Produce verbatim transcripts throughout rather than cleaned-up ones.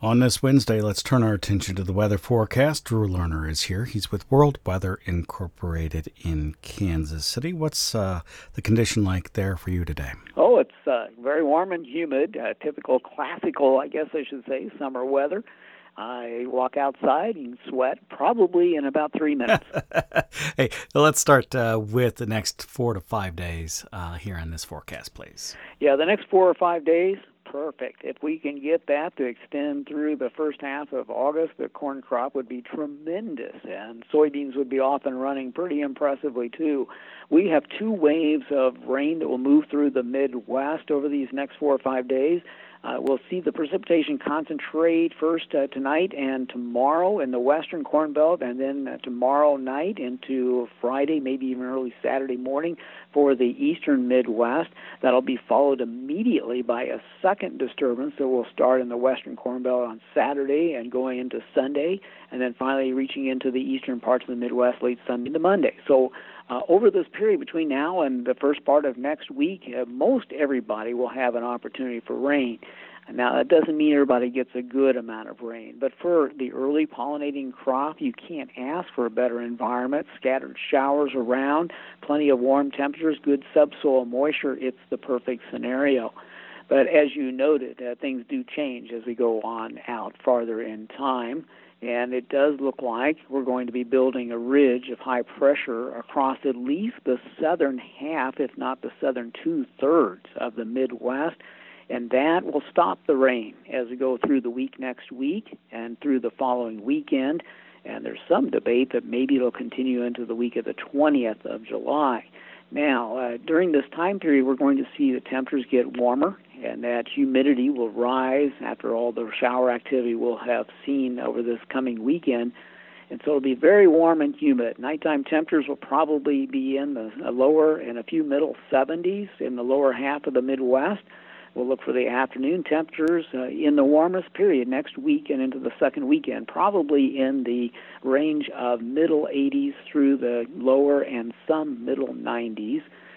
On this Wednesday, let's turn our attention to the weather forecast. Drew Lerner is here. He's with World Weather Incorporated in Kansas City. What's uh, the condition like there for you today? Oh, it's uh, very warm and humid, uh, typical classical, I guess I should say, summer weather. I walk outside and sweat probably in about three minutes. Hey, let's start uh, with the next four to five days uh, here on this forecast, please. Yeah, the next four or five days, perfect. If we can get that to extend through the first half of August, the corn crop would be tremendous, and soybeans would be off and running pretty impressively, too. We have two waves of rain that will move through the Midwest over these next four or five days. Uh, we'll see the precipitation concentrate first uh, tonight and tomorrow in the western Corn Belt, and then uh, tomorrow night into Friday, maybe even early Saturday morning for the eastern Midwest. That'll be followed immediately by a second disturbance that will start in the western Corn Belt on Saturday and going into Sunday, and then finally reaching into the eastern parts of the Midwest late Sunday to Monday. So Uh, over this period between now and the first part of next week, uh, most everybody will have an opportunity for rain. Now, that doesn't mean everybody gets a good amount of rain, but for the early pollinating crop, you can't ask for a better environment. Scattered showers around, plenty of warm temperatures, good subsoil moisture. It's the perfect scenario. But as you noted, uh, things do change as we go on out farther in time. And it does look like we're going to be building a ridge of high pressure across at least the southern half, if not the southern two-thirds of the Midwest. And that will stop the rain as we go through the week next week and through the following weekend. And there's some debate that maybe it'll continue into the week of the twentieth of July. Now, uh, during this time period, we're going to see the temperatures get warmer, and that humidity will rise after all the shower activity we'll have seen over this coming weekend. And so it'll be very warm and humid. Nighttime temperatures will probably be in the lower and a few middle seventies in the lower half of the Midwest. We'll look for the afternoon temperatures uh, in the warmest period next week and into the second weekend, probably in the range of middle eighties through the lower and some middle nineties.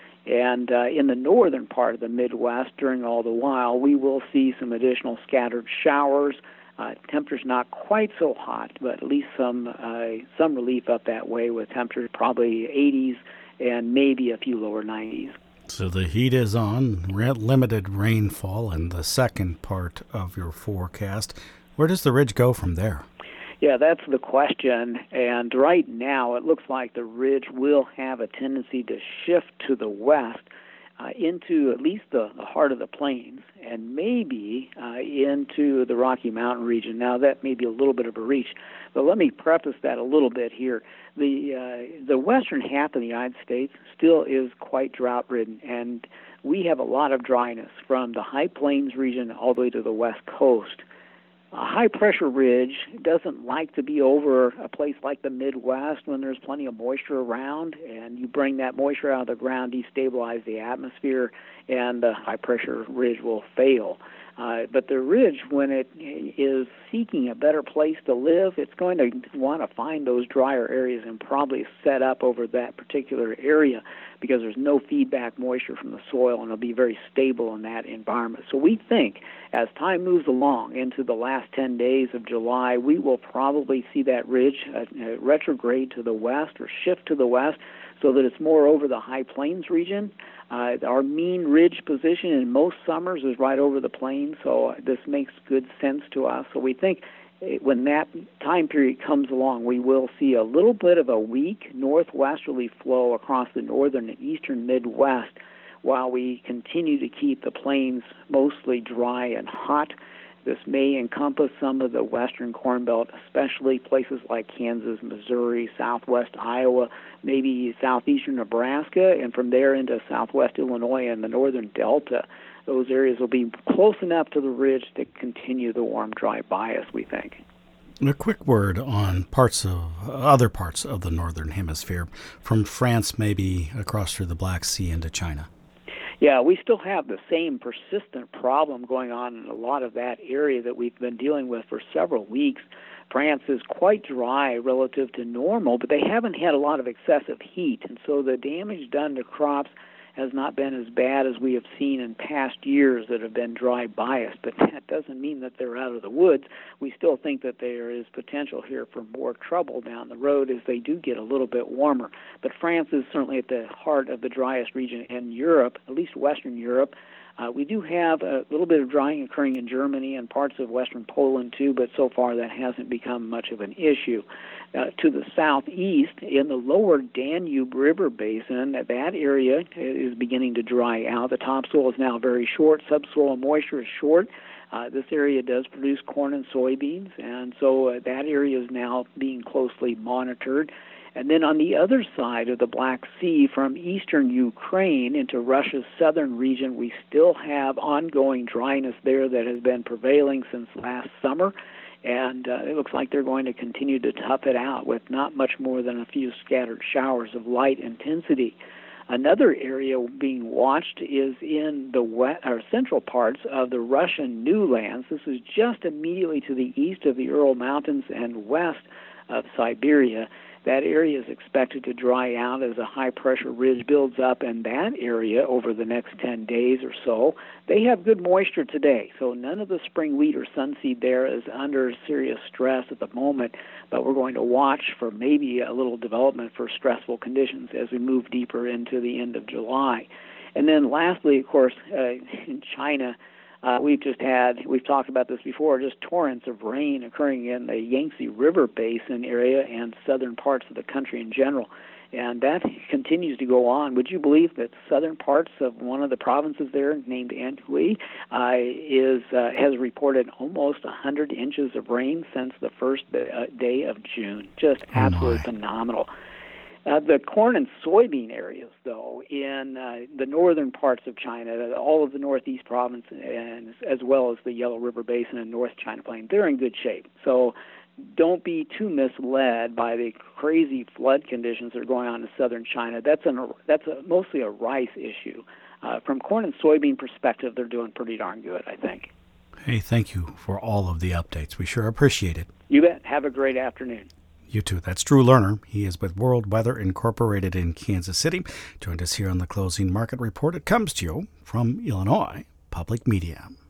And uh, in the northern part of the Midwest, during all the while, we will see some additional scattered showers. Uh, temperatures not quite so hot, but at least some uh, some relief up that way with temperatures probably eighties and maybe a few lower nineties. So the heat is on, limited rainfall in the second part of your forecast. Where does the ridge go from there? Yeah, that's the question. And right now, it looks like the ridge will have a tendency to shift to the west uh, into at least the, the heart of the plains and maybe uh, into the Rocky Mountain region. Now, that may be a little bit of a reach, but let me preface that a little bit here. The uh, the western half of the United States still is quite drought-ridden, and we have a lot of dryness from the high plains region all the way to the west coast. A high-pressure ridge doesn't like to be over a place like the Midwest when there's plenty of moisture around, and you bring that moisture out of the ground, destabilize the atmosphere, and the high-pressure ridge will fail. Uh, but the ridge, when it is seeking a better place to live, it's going to want to find those drier areas and probably set up over that particular area because there's no feedback moisture from the soil, and it'll be very stable in that environment. So we think as time moves along into the last ten days of July, we will probably see that ridge uh, uh, retrograde to the west or shift to the west so that it's more over the high plains region. Uh, our mean ridge position in most summers is right over the plains, so this makes good sense to us. So we think when that time period comes along, we will see a little bit of a weak northwesterly flow across the northern and eastern Midwest while we continue to keep the plains mostly dry and hot. This may encompass some of the western Corn Belt, especially places like Kansas, Missouri, southwest Iowa, maybe southeastern Nebraska, and from there into southwest Illinois and the northern Delta. Those areas will be close enough to the ridge to continue the warm, dry bias, we think. A quick word on parts of other parts of the northern hemisphere, from France maybe across through the Black Sea into China. Yeah, we still have the same persistent problem going on in a lot of that area that we've been dealing with for several weeks. France is quite dry relative to normal, but they haven't had a lot of excessive heat, and so the damage done to crops has not been as bad as we have seen in past years that have been dry biased, but that doesn't mean that they're out of the woods. We still think that there is potential here for more trouble down the road as they do get a little bit warmer. But France is certainly at the heart of the driest region in Europe, at least Western Europe. Uh, we do have a little bit of drying occurring in Germany and parts of Western Poland, too, but so far that hasn't become much of an issue. Uh, to the southeast, in the lower Danube River Basin, that area is beginning to dry out. The topsoil is now very short. Subsoil moisture is short. Uh, this area does produce corn and soybeans, and so uh, that area is now being closely monitored. And then on the other side of the Black Sea, from eastern Ukraine into Russia's southern region, we still have ongoing dryness there that has been prevailing since last summer. And uh, it looks like they're going to continue to tough it out with not much more than a few scattered showers of light intensity. Another area being watched is in the west, or central parts of the Russian New Lands. This is just immediately to the east of the Ural Mountains and west of Siberia. That area is expected to dry out as a high-pressure ridge builds up in that area over the next ten days or so. They have good moisture today, so none of the spring wheat or sunseed there is under serious stress at the moment, but we're going to watch for maybe a little development for stressful conditions as we move deeper into the end of July. And then lastly, of course, uh, in China, Uh, we've just had, we've talked about this before, just torrents of rain occurring in the Yangtze River Basin area and southern parts of the country in general. And that continues to go on. Would you believe that southern parts of one of the provinces there, named Anhui, uh, is uh, has reported almost one hundred inches of rain since the first uh, day of June? Just absolutely oh phenomenal. Uh, the corn and soybean areas, though, in uh, the northern parts of China, all of the northeast province, and as well as the Yellow River Basin and North China Plain, they're in good shape. So don't be too misled by the crazy flood conditions that are going on in southern China. That's an that's a, mostly a rice issue. Uh, from corn and soybean perspective, they're doing pretty darn good, I think. Hey, thank you for all of the updates. We sure appreciate it. You bet. Have a great afternoon. You too. That's Drew Lerner. He is with World Weather Incorporated in Kansas City. Joined us here on the Closing Market Report. It comes to you from Illinois Public Media.